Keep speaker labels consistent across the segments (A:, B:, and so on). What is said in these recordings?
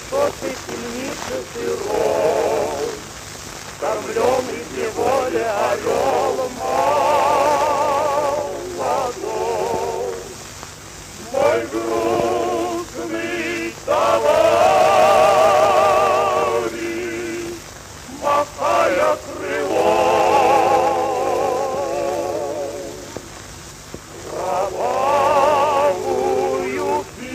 A: решеткой темницы сырой, кормленный в неволе орел молодой. Мой грустный товарищ, махая крылом, кровавую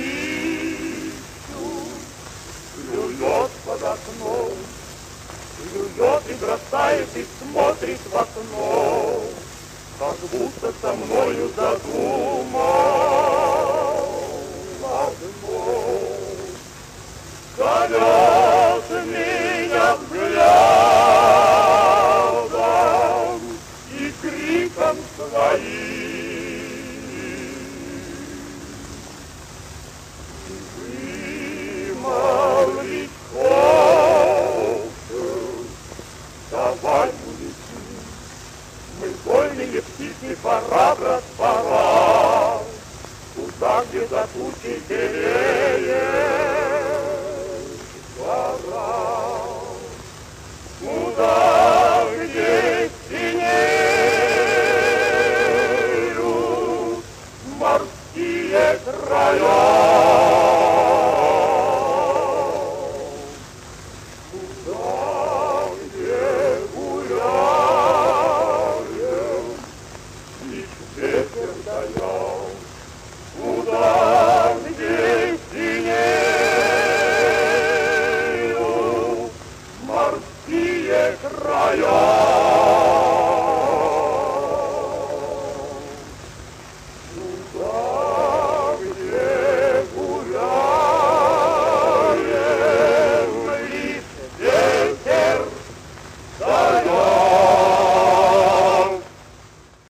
A: пищу клюет под окном, клюет и бросает, и смотрит в окно, как будто со мною задумал одно. Зовет меня взглядом и криком своим.